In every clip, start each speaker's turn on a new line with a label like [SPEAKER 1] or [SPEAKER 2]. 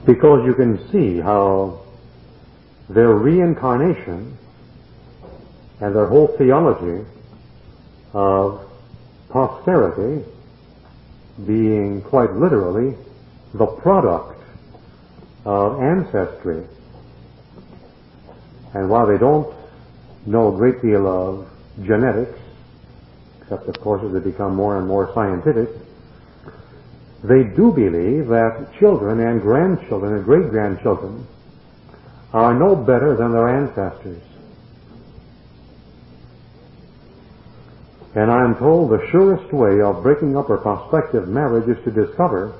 [SPEAKER 1] because you can see how their reincarnation and their whole theology of posterity being quite literally the product of ancestry. And while they don't know a great deal of genetics, except of course as they become more and more scientific, they do believe that children and grandchildren and great-grandchildren are no better than their ancestors. And I'm told the surest way of breaking up a prospective marriage is to discover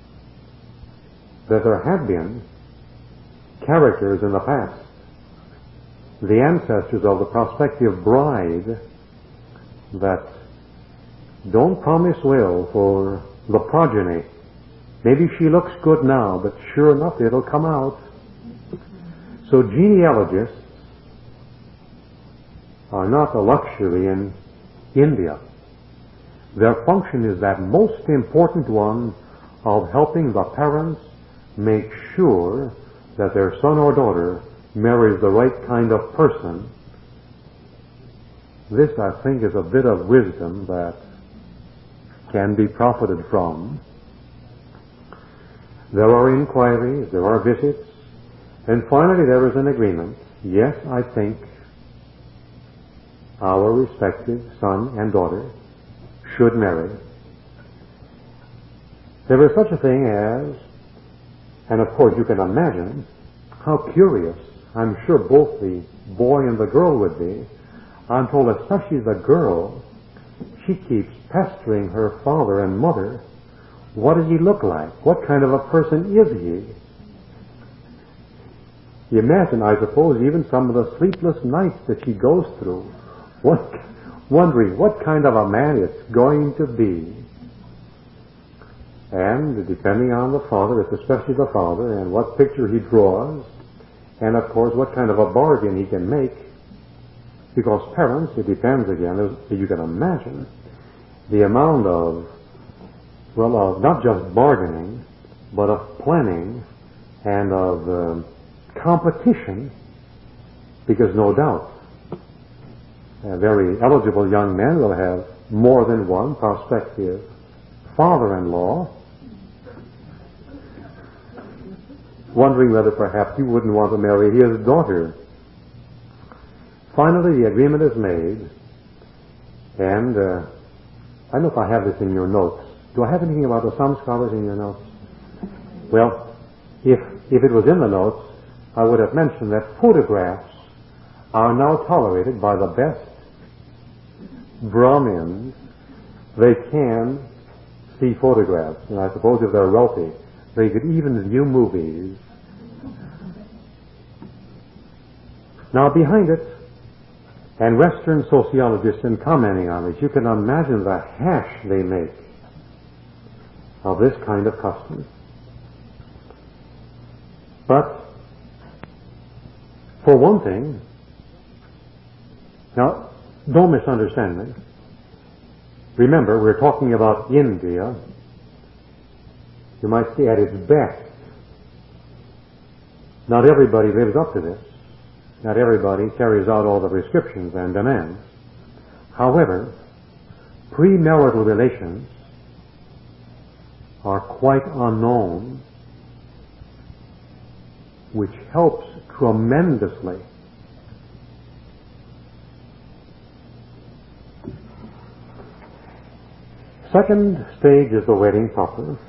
[SPEAKER 1] that there have been characters in the past, the ancestors of the prospective bride, that don't promise well for the progeny. Maybe she looks good now, but sure enough it'll come out. So genealogists are not a luxury in India. Their function is that most important one of helping the parents make sure that their son or daughter marries the right kind of person. This, I think, is a bit of wisdom that can be profited from. There are inquiries, there are visits, and finally there is an agreement. Yes, I think our respective son and daughter should marry. There is such a thing as, and of course you can imagine how curious I'm sure both the boy and the girl would be. I'm told especially the girl, she keeps pestering her father and mother. What does he look like? What kind of a person is he? You imagine, I suppose, even some of the sleepless nights that she goes through, wondering what kind of a man it's going to be. And depending on the father, it's especially the father, and what picture he draws, and of course what kind of a bargain he can make, because parents, it depends again, as you can imagine, the amount of, not just bargaining, but of planning and of competition, because no doubt a very eligible young man will have more than one prospective father-in-law, wondering whether perhaps he wouldn't want to marry his daughter. Finally, the agreement is made, and I don't know if I have this in your notes. Do I have anything about the samskaras in your notes? Well, if it was in the notes, I would have mentioned that photographs are now tolerated by the best Brahmins. They can see photographs, and I suppose if they're wealthy, they could even view movies. Now behind it, and Western sociologists in commenting on it, you can imagine the hash they make of this kind of custom. But for one thing, now don't misunderstand me. Remember, we're talking about India, you might say at its best. Not everybody lives up to this. Not everybody carries out all the prescriptions and demands. However, premarital relations are quite unknown, which helps tremendously. Second stage is the wedding proper.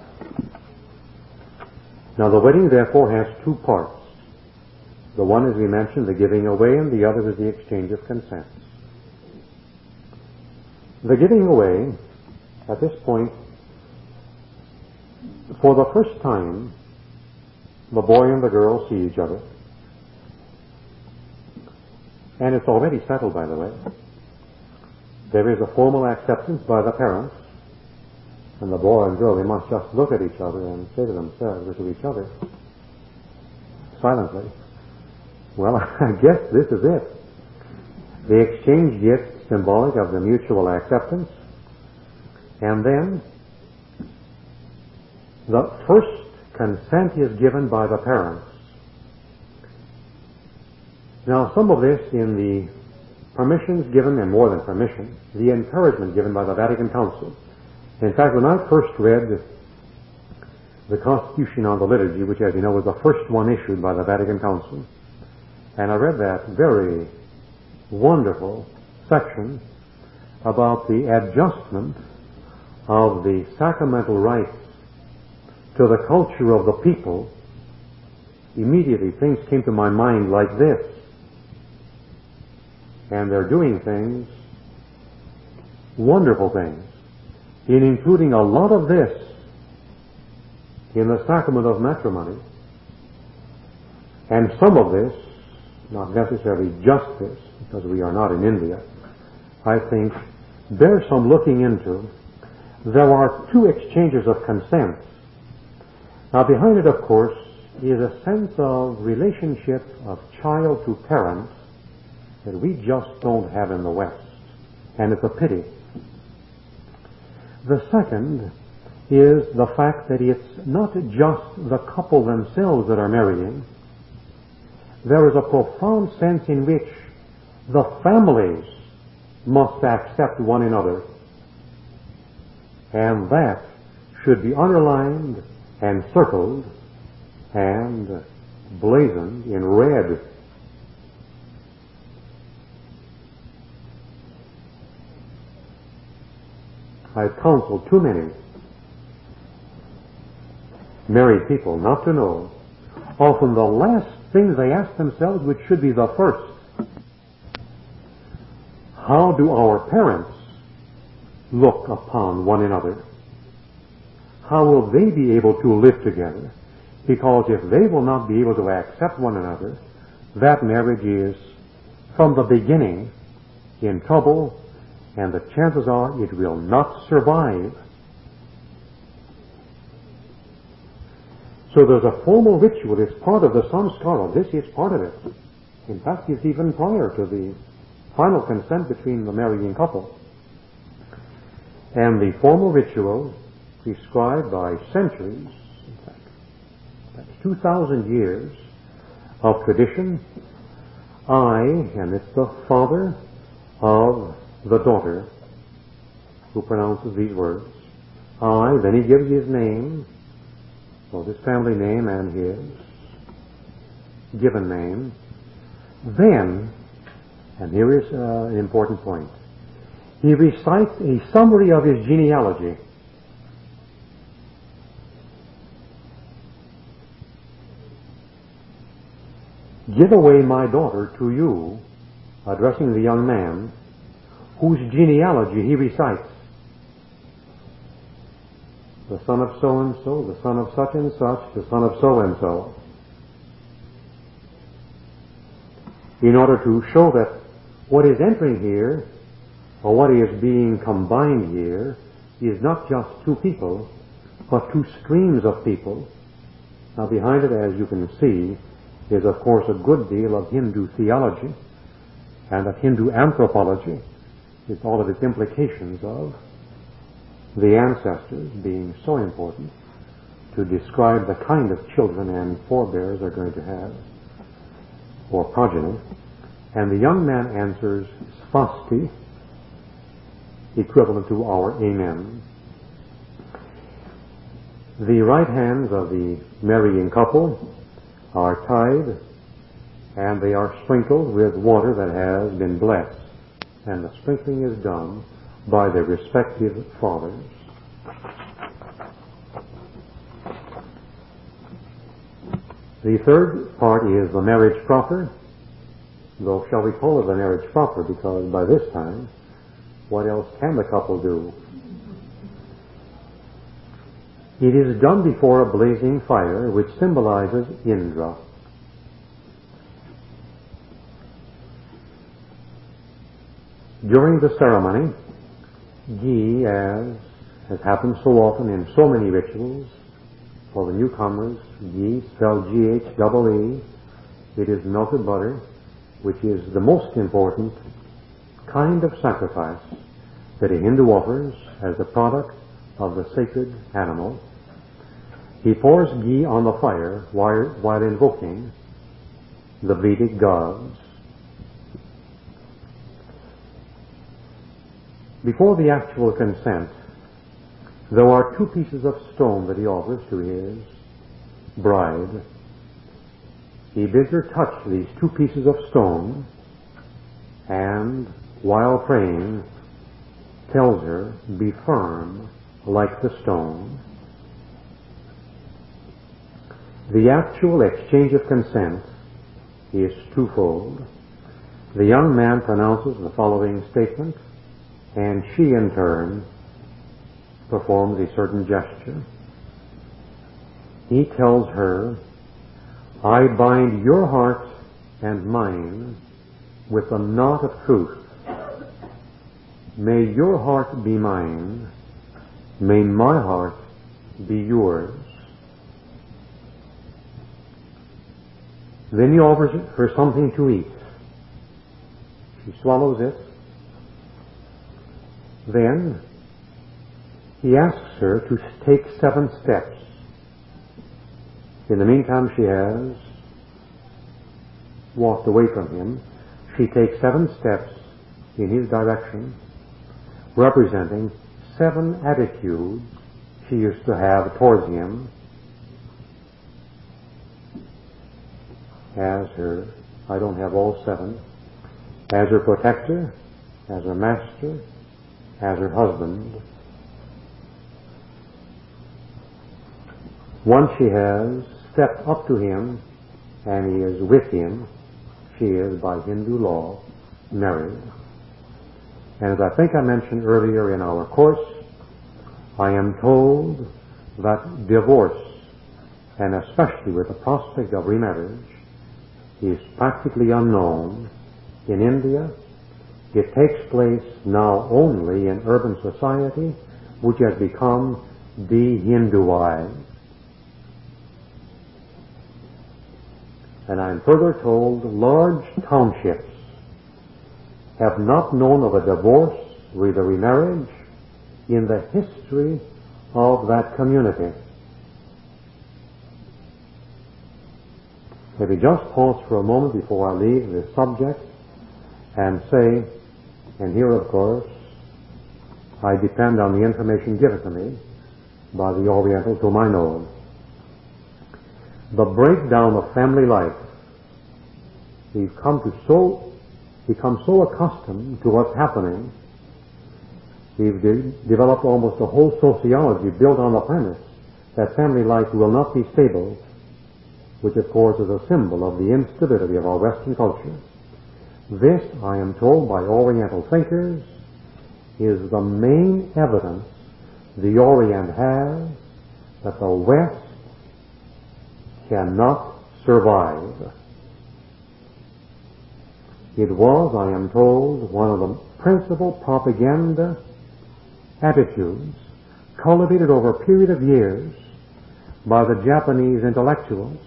[SPEAKER 1] Now the wedding therefore has two parts. The one, as we mentioned, the giving away, and the other is the exchange of consents. The giving away, at this point, for the first time, the boy and the girl see each other. And it's already settled, by the way. There is a formal acceptance by the parents, and the boy and girl, they must just look at each other and say to themselves or to each other, silently, well, I guess this is it. They exchange gifts symbolic of the mutual acceptance, and then the first consent is given by the parents. Now, some of this in the permissions given, and more than permission, the encouragement given by the Vatican Council. In fact, when I first read the Constitution on the Liturgy, which, as you know, was the first one issued by the Vatican Council, and I read that very wonderful section about the adjustment of the sacramental rites to the culture of the people, immediately things came to my mind like this. And they're doing things, wonderful things, in including a lot of this in the sacrament of matrimony. And some of this, not necessarily just this, because we are not in India, I think bears some looking into. There are two exchanges of consent. Now behind it, of course, is a sense of relationship of child to parent that we just don't have in the West. And it's a pity. The second is the fact that it's not just the couple themselves that are marrying. There is a profound sense in which the families must accept one another. And that should be underlined and circled and blazoned in red. I've counseled too many married people not to know often the last things they ask themselves, which should be the first. How do our parents look upon one another? How will they be able to live together? Because if they will not be able to accept one another, that marriage is, from the beginning, in trouble, and the chances are it will not survive. So there's a formal ritual. It's part of the samskara. This is part of it. In fact, it's even prior to the final consent between the marrying couple. And the formal ritual prescribed by centuries, in fact, that's 2,000 years of tradition. And it's the father of the daughter who pronounces these words. Then he gives his name, both his family name and his given name. Then, and here is an important point, he recites a summary of his genealogy. Give away my daughter to you, addressing the young man, whose genealogy he recites. The son of so-and-so, the son of such and such, the son of so-and-so. In order to show that what is entering here, or what is being combined here, is not just two people, but two streams of people. Now behind it, as you can see, is of course a good deal of Hindu theology and of Hindu anthropology, with all of its implications of the ancestors being so important to describe the kind of children and forebears they're going to have, or progeny. And the young man answers svasti, equivalent to our amen. The right hands of the marrying couple are tied, and they are sprinkled with water that has been blessed. And the sprinkling is done by their respective fathers. The third part is the marriage proper, though shall we call it the marriage proper, because by this time, what else can the couple do? It is done before a blazing fire, which symbolizes Indra. During the ceremony, ghee, as has happened so often in so many rituals, for the newcomers, ghee, spelled G-H-E-E, it is melted butter, which is the most important kind of sacrifice that a Hindu offers as the product of the sacred animal. He pours ghee on the fire while invoking the Vedic gods. Before the actual consent, there are two pieces of stone that he offers to his bride. He bids her touch these two pieces of stone, and while praying, tells her, be firm like the stone. The actual exchange of consent is twofold. The young man pronounces the following statement, and she in turn performs a certain gesture. He tells her, I bind your heart and mine with the knot of truth. May your heart be mine. May my heart be yours. Then he offers her something to eat. She swallows it. Then he asks her to take 7 steps. In the meantime, she has walked away from him. She takes 7 steps in his direction, representing 7 attitudes she used to have towards him as her, I don't have all 7, as her protector, as her master, as her husband. Once she has stepped up to him and he is with him, she is, by Hindu law, married. And as I think I mentioned earlier in our course, I am told that divorce, and especially with the prospect of remarriage, is practically unknown in India. It takes place now only in urban society, which has become de-Hinduized. And I am further told large townships have not known of a divorce with a remarriage in the history of that community. Let me just pause for a moment before I leave this subject and say, and here of course I depend on the information given to me by the Oriental to my knowledge. The breakdown of family life, we've become so accustomed to what's happening, we've developed almost a whole sociology built on the premise that family life will not be stable, which of course is a symbol of the instability of our Western culture. This, I am told by Oriental thinkers, is the main evidence the Orient has that the West cannot survive. It was, I am told, one of the principal propaganda attitudes cultivated over a period of years by the Japanese intellectuals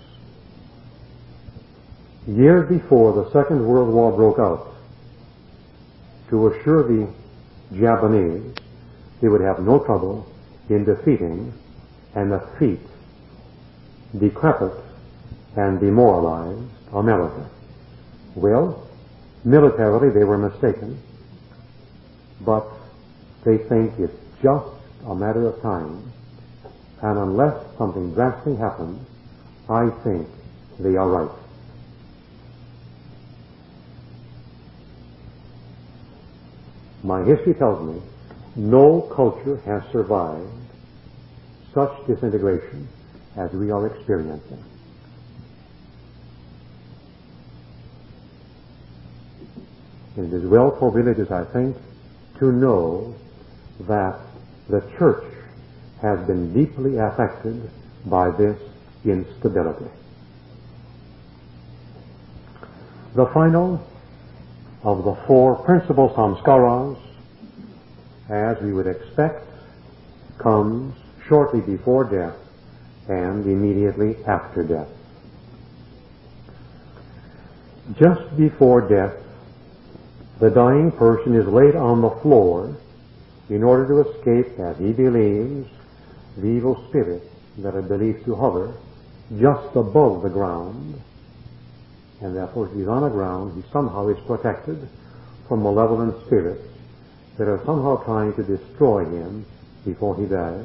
[SPEAKER 1] years before the Second World War broke out, to assure the Japanese they would have no trouble in defeating and effeat decrepit and demoralized America. Well, militarily they were mistaken, but they think it's just a matter of time, and unless something drastic happens, I think they are right. My history tells me no culture has survived such disintegration as we are experiencing. It is well for religious, I think, to know that the church has been deeply affected by this instability. The final of the 4 principal samskaras, as we would expect, comes shortly before death and immediately after death. Just before death, the dying person is laid on the floor in order to escape, as he believes, the evil spirit that are believed to hover just above the ground, and therefore if he's on the ground, he somehow is protected from malevolent spirits that are somehow trying to destroy him before he dies.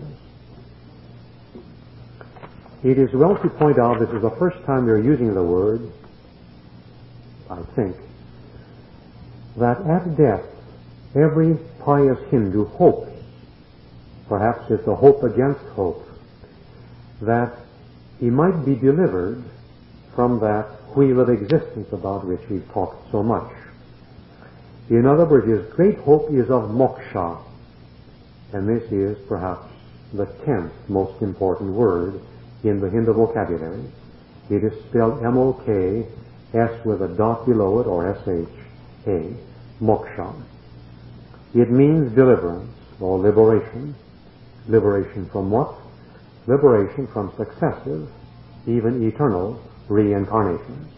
[SPEAKER 1] It is well to point out, this is the first time we are using the word, I think, that at death every pious Hindu hopes, perhaps it's a hope against hope, that he might be delivered from that wheel of existence about which we've talked so much. In other words, his great hope is of moksha, and this is perhaps the 10th most important word in the Hindu vocabulary. It is spelled M-O-K, S with a dot below it, or S-H-A, moksha. It means deliverance or liberation. Liberation from what? Liberation from successive, even eternal, reincarnations.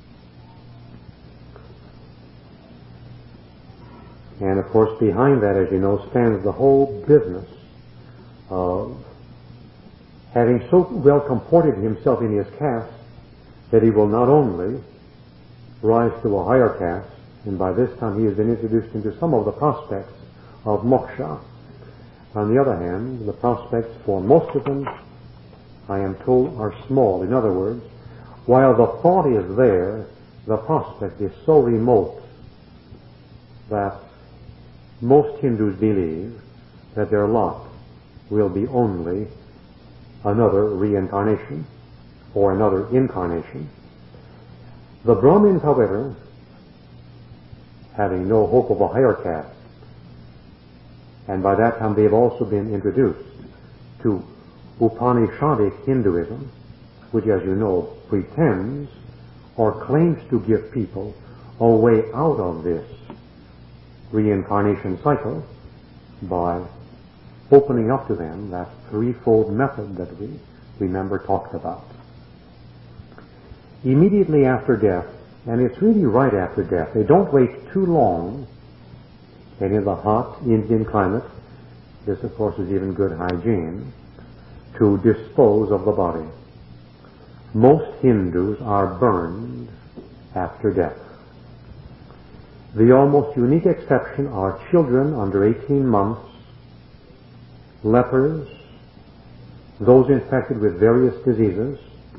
[SPEAKER 1] And of course behind that, as you know, stands the whole business of having so well comported himself in his caste that he will not only rise to a higher caste, and by this time he has been introduced into some of the prospects of moksha. On the other hand, the prospects for most of them, I am told, are small. In other words, while the thought is there, the prospect is so remote that most Hindus believe that their lot will be only another reincarnation or another incarnation. The Brahmins, however, having no hope of a higher caste, and by that time they have also been introduced to Upanishadic Hinduism, which, as you know, pretends or claims to give people a way out of this reincarnation cycle by opening up to them that threefold method that we remember talked about. Immediately after death, and it's really right after death, they don't wait too long, and in the hot Indian climate, this of course is even good hygiene, to dispose of the body. Most Hindus are burned after death. The almost unique exception are children under 18 months, lepers, those infected with various diseases,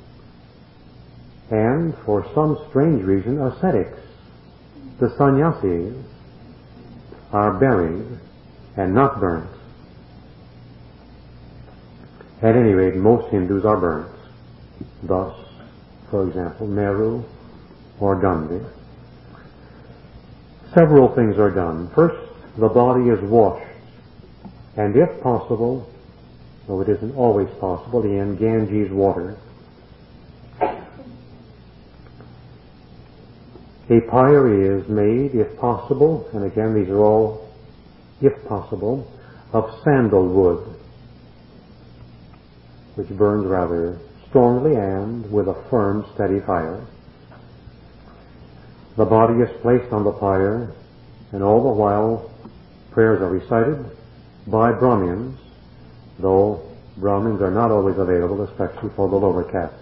[SPEAKER 1] and, for some strange reason, ascetics. The sannyasis are buried and not burnt. At any rate, most Hindus are burnt. Thus, for example, Nehru or Gandhi. Several things are done. First, the body is washed, and if possible, though it isn't always possible, in Ganges water. A pyre is made, if possible, and again these are all, if possible, of sandalwood, which burns rather strongly and with a firm, steady fire. The body is placed on the pyre, and all the while prayers are recited by Brahmins, though Brahmins are not always available, especially for the lower castes.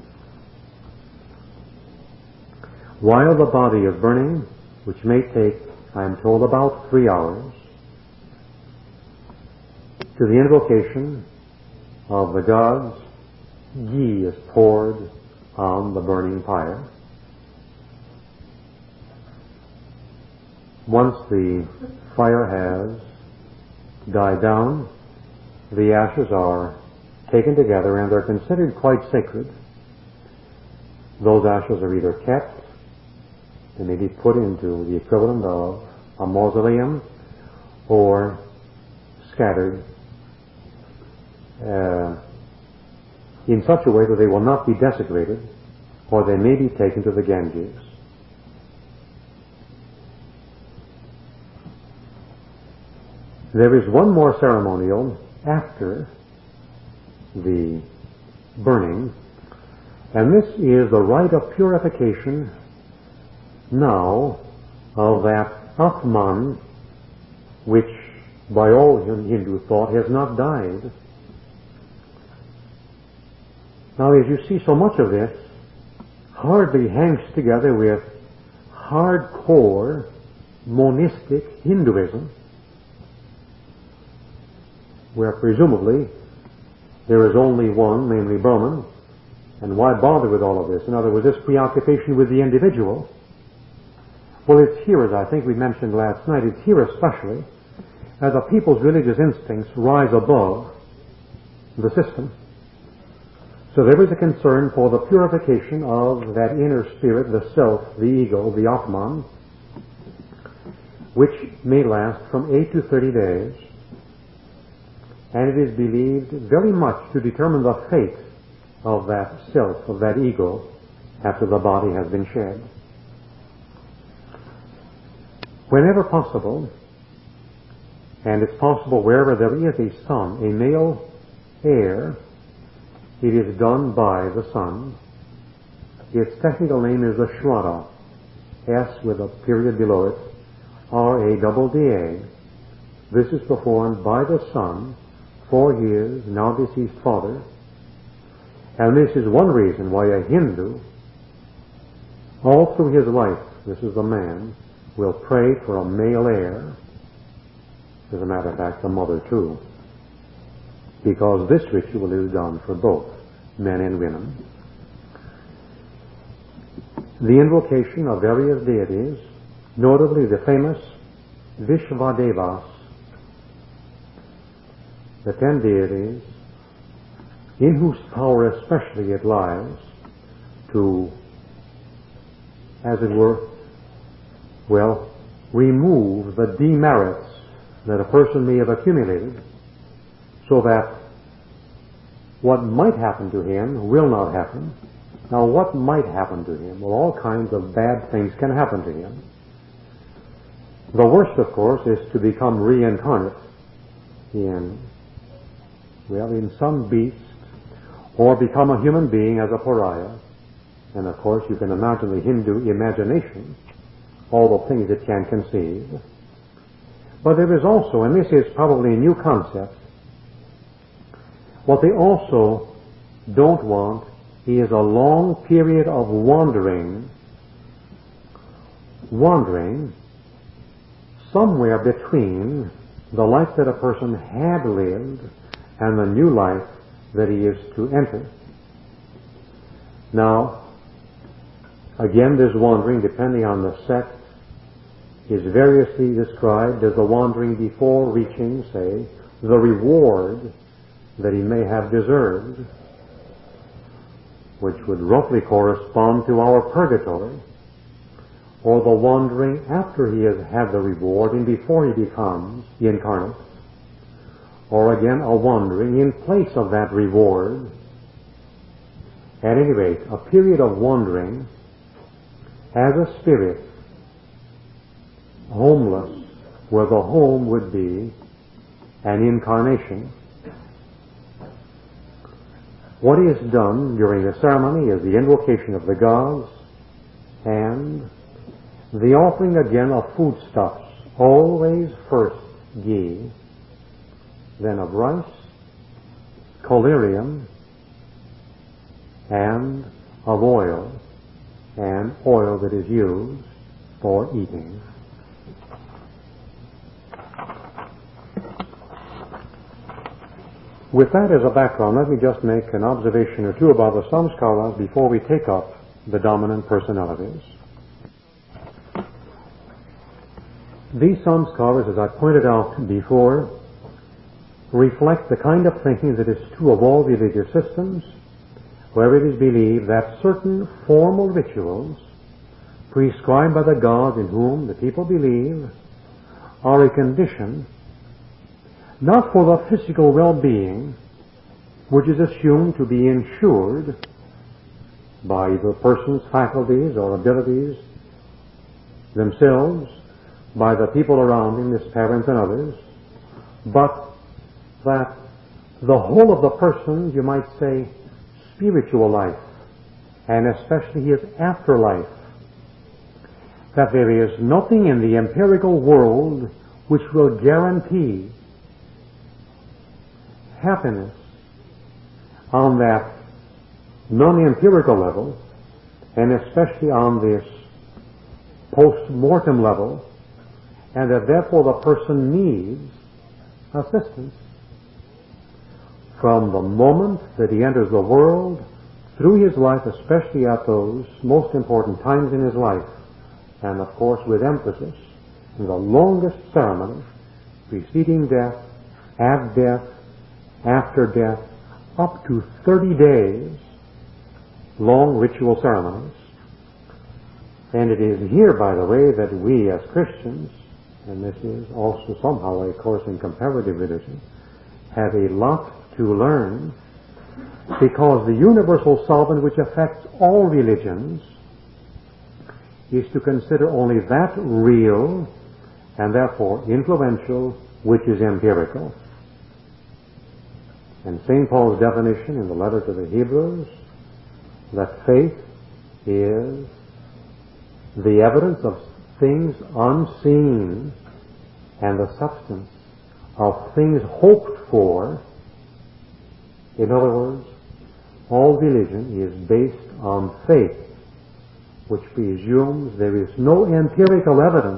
[SPEAKER 1] While the body is burning, which may take, I am told, about 3 hours, to the invocation of the gods, ghee is poured on the burning pyre. Once the fire has died down, the ashes are taken together and they're considered quite sacred. Those ashes are either kept, they may be put into the equivalent of a mausoleum, or scattered in such a way that they will not be desecrated, or they may be taken to the Ganges. There is one more ceremonial after the burning, and this is the rite of purification now of that Atman which, by all Hindu thought, has not died. Now, as you see, so much of this hardly hangs together with hardcore monistic Hinduism, where presumably there is only one, namely Brahman, and why bother with all of this? In other words, this preoccupation with the individual. Well, it's here, as I think we mentioned last night, it's here especially as a people's religious instincts rise above the system. So there is a concern for the purification of that inner spirit, the self, the ego, the Atman, which may last from 8 to 30 days, and it is believed very much to determine the fate of that self, of that ego, after the body has been shed. Whenever possible, and it's possible wherever there is a son, a male heir, it is done by the son. Its technical name is the Shraddha, S with a period below it, R-A-D-D-A. This is performed by the son for his now deceased father. And this is one reason why a Hindu, all through his life, this is the man, will pray for a male heir. As a matter of fact, the mother too. Because this ritual is done for both men and women. The invocation of various deities, notably the famous Vishvadevas, the 10 deities, in whose power especially it lies to, as it were, remove the demerits that a person may have accumulated, so that what might happen to him will not happen. Now, what might happen to him? Well, all kinds of bad things can happen to him. The worst, of course, is to become reincarnate in some beast, or become a human being as a pariah. And of course, you can imagine the Hindu imagination, all the things it can conceive. But there is also, and this is probably a new concept, what they also don't want is a long period of wandering somewhere between the life that a person had lived and the new life that he is to enter. Now, again, this wandering, depending on the sect, is variously described as the wandering before reaching, say, the reward that he may have deserved, which would roughly correspond to our purgatory, or the wandering after he has had the reward and before he becomes incarnate, or again a wandering in place of that reward. At any rate, a period of wandering as a spirit, homeless, where the home would be an incarnation. What is done during the ceremony is the invocation of the gods and the offering again of foodstuffs, always first ghee, then of rice, collyrium, and of oil, and oil that is used for eating. With that as a background, let me just make an observation or two about the samskaras before we take up the dominant personalities. These samskaras, as I pointed out before, reflect the kind of thinking that is true of all religious systems, where it is believed that certain formal rituals prescribed by the gods in whom the people believe are a condition not for the physical well-being, which is assumed to be ensured by the person's faculties or abilities themselves, by the people around him, his parents and others, but that the whole of the person's, you might say, spiritual life, and especially his afterlife, that there is nothing in the empirical world which will guarantee happiness on that non-empirical level, and especially on this post-mortem level, and that therefore the person needs assistance. From the moment that he enters the world, through his life, especially at those most important times in his life, and of course with emphasis, in the longest ceremony, preceding death, at death, after death, up to 30 days, long ritual ceremonies. And it is here, by the way, that we as Christians, and this is also somehow a course in comparative religion, have a lot to learn, because the universal solvent which affects all religions is to consider only that real and therefore influential which is empirical. And St. Paul's definition in the letter to the Hebrews, that faith is the evidence of things unseen and the substance of things hoped for. In other words, all religion is based on faith, which presumes there is no empirical evidence.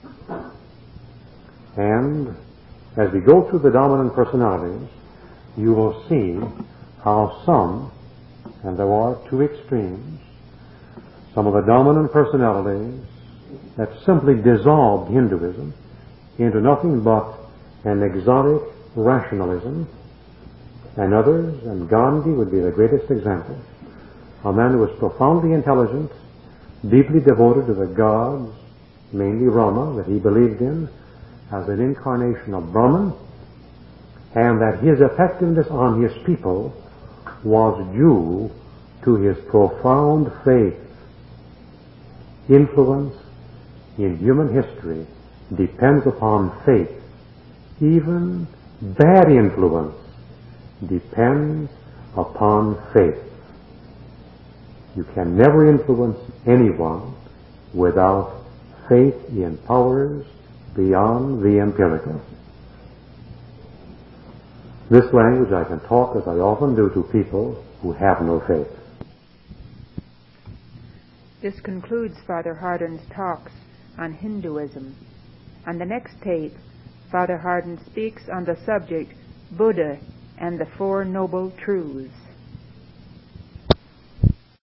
[SPEAKER 1] And as we go through the dominant personalities, you will see how some, and there are two extremes, some of the dominant personalities that simply dissolved Hinduism into nothing but an exotic rationalism, and others, and Gandhi would be the greatest example, a man who was profoundly intelligent, deeply devoted to the gods, mainly Rama, that he believed in as an incarnation of Brahman, and that his effectiveness on his people was due to his profound faith. Influence in human history depends upon faith. Even bad influence depends upon faith. You can never influence anyone without faith in powers beyond the empirical. This language I can talk, as I often do, to people who have no faith.
[SPEAKER 2] This concludes Father Hardin's talks on Hinduism. On the next tape, Father Hardin speaks on the subject Buddha and the Four Noble Truths.